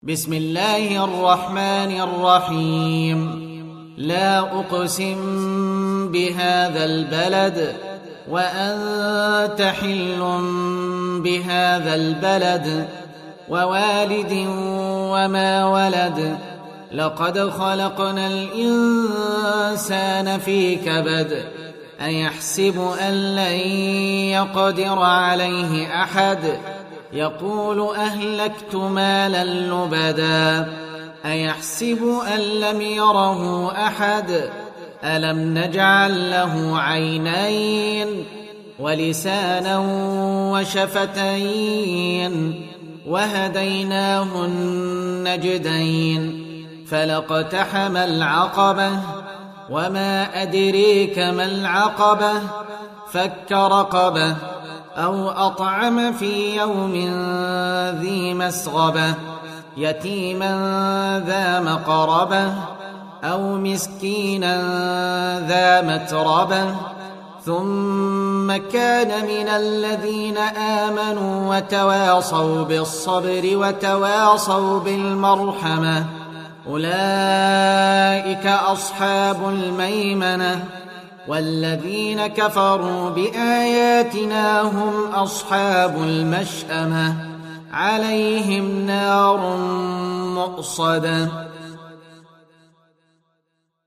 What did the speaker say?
بسم الله الرحمن الرحيم. لا أقسم بهذا البلد وأنت حل بهذا البلد ووالد وما ولد. لقد خلقنا الإنسان في كبد. أيحسب أن لن يقدر عليه أحد؟ يقول أهلكت مالا لبدا. أيحسب أن لم يره أحد؟ ألم نجعل له عينين ولسانا وشفتين وهديناه النجدين. فلاقتحم العقبة وما أدريك ما العقبة. فك رقبة أو أطعم في يوم ذي مسغبة. يتيما ذا مقربة أو مسكينا ذا متربة. ثم كان من الذين آمنوا وتواصوا بالصبر وتواصوا بالمرحمة. أولئك أصحاب الميمنة. والذين كفروا بآياتنا هم أصحاب المشأمة. عليهم نار مؤصدة.